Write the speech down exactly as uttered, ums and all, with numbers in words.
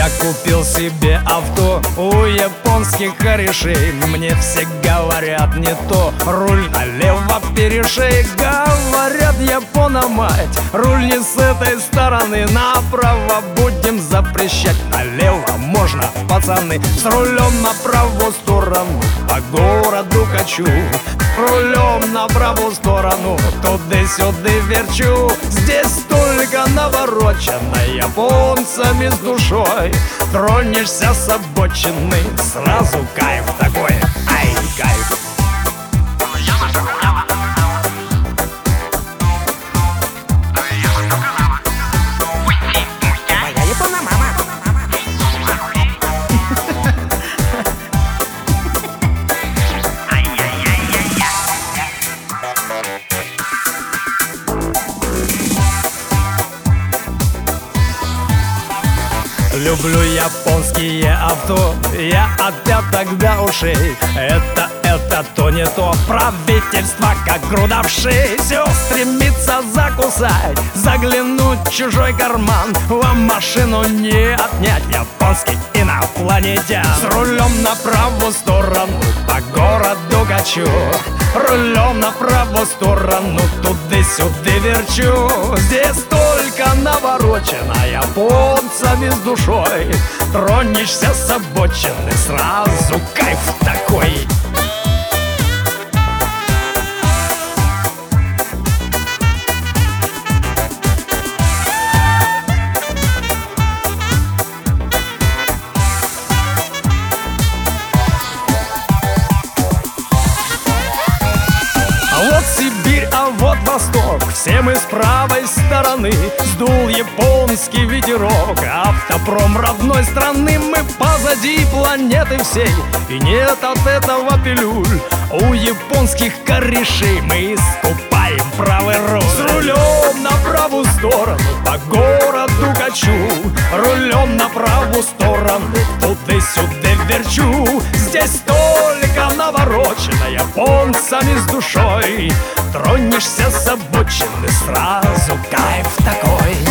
Я купил себе авто у японских корешей. Мне все говорят не то, руль налево перешей. Говорят, япона-мать, руль не с этой стороны, направо будем запрещать. Налево можно, пацаны, с рулем на правую сторону по городу качу. Рулем на правую сторону туды-сюды верчу. Здесь только наворочено японцами с душой. Тронешься с обочины, сразу кайф такой. Ай, кайф. Люблю японские авто, я от пяток до ушей. Это, это то не то, правительство как груда вшей. Все стремится закусать, заглянуть в чужой карман. Вам машину не отнять, японский инопланетян. С рулем на правую сторону по городу качу. Рулем на правую сторону туды-сюды верчу. Здесь только наворочено японцами с душой. Тронешься с обочины, сразу кайф такой. Вот Сибирь, а вот Восток, все мы с правой стороны. Сдул японский ветерок, автопром родной страны. Мы позади планеты всей, и нет от этого пилюль. У японских корешей мы искупаем правый руль. С рулем на правую сторону по городу качу. Рулем на правую сторону туды-сюды верчу. Здесь только наворочено японцами с душой. Тронешься с обочины, сразу кайф такой.